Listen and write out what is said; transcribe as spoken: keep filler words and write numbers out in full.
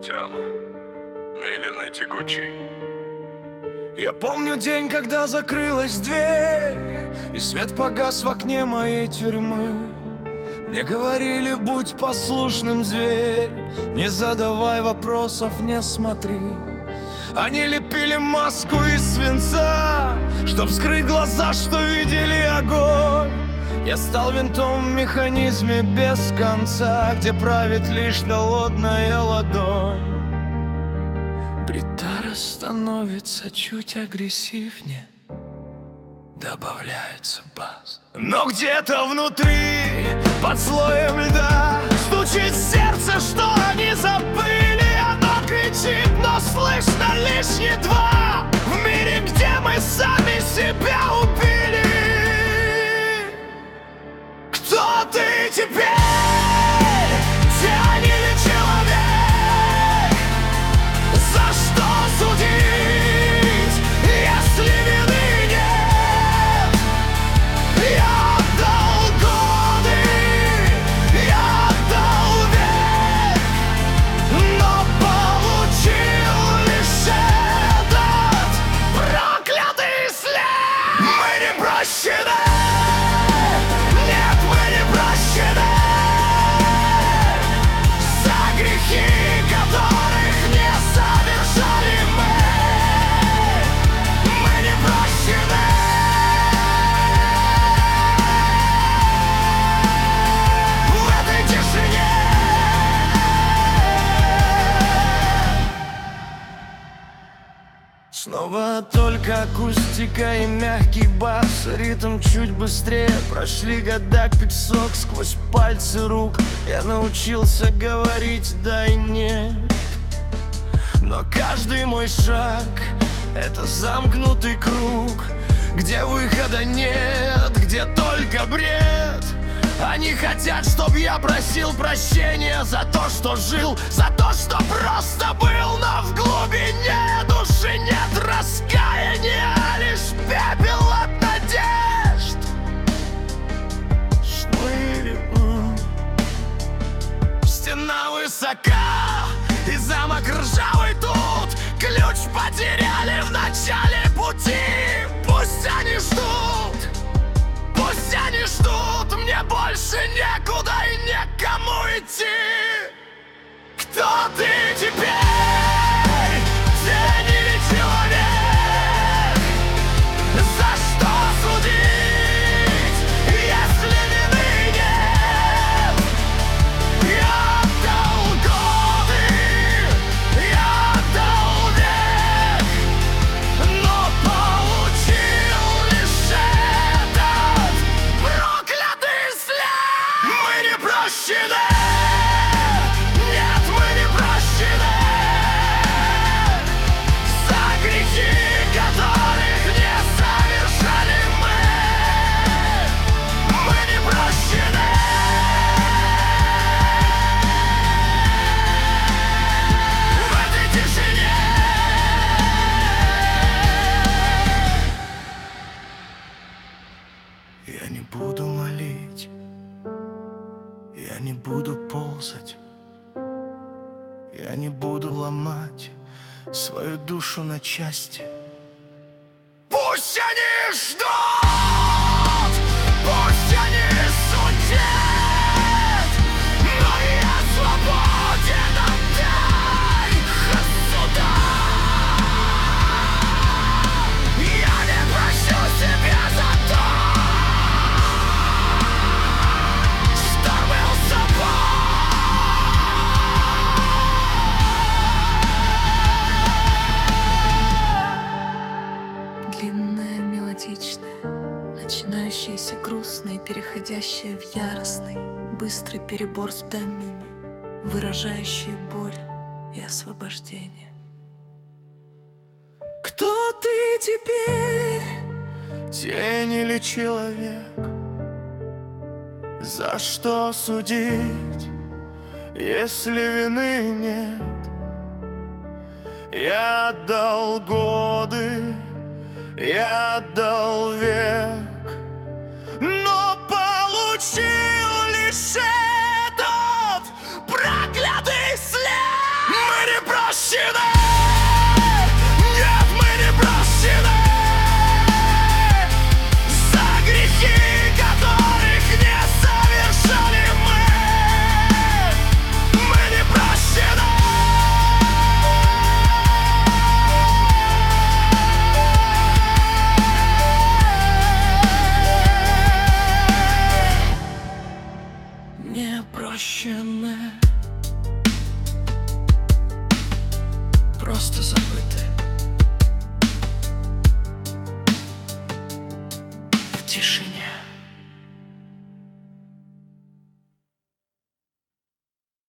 Тело медленно тягучий. Я помню день, когда закрылась дверь, и свет погас в окне моей тюрьмы. Мне говорили: будь послушным, зверь, не задавай вопросов, не смотри. Они лепили маску из свинца, чтоб скрыть глаза, что видели огонь. Я стал винтом в механизме без конца, где правит лишь холодная ладонь. Гитара становится чуть агрессивнее, добавляется бас. Но где-то внутри, под слоем льда, стучит сердце, что они забыли. Оно кричит, но слышно лишь едва. В мире, где мы сами себя убили. Кто ты теперь? Тень или человек? За что судить, если вины нет? Я отдал годы, я отдал век, но получил лишь этот проклятый след. Мы не прощены. Снова только акустика и мягкий бас. Ритм чуть быстрее. Прошли года, как песок сквозь пальцы рук. Я научился говорить да и нет. Но каждый мой шаг — это замкнутый круг, где выхода нет, где только бред. Они хотят, чтоб я просил прощения за то, что жил, за то, что просто был. Но в глубине души нет раскаяния, лишь пепел от надежд. Шли, стена высока, и замок ржавый тут. Ключ потеряли в начале пути. Пусть они ждут, пусть они ждут, мне больше некуда и некому идти. Кто ты теперь? Тень или человек? За что судить, если вины нет? Я отдал годы, я отдал век, но получил лишь этот проклятый след. Мы не прощены. Нет, мы не прощены за грехи, которых не совершали мы. Мы не прощены. В этой тишине я не буду молить, я не буду ползать, я не буду ломать свою душу на части. Пусть они ждут, пусть они судят, но я свободен от их суда. Я не прощу себя за то, что был собой. Длинная, мелодичная, начинающаяся грустной, переходящая в яростный, быстрый перебор с данными, выражающие боль и освобождение. Кто ты теперь? Тень или человек? За что судить, если вины нет? Я отдал годы, я отдал век, но получил лишь этот проклятый след. Мы не просто за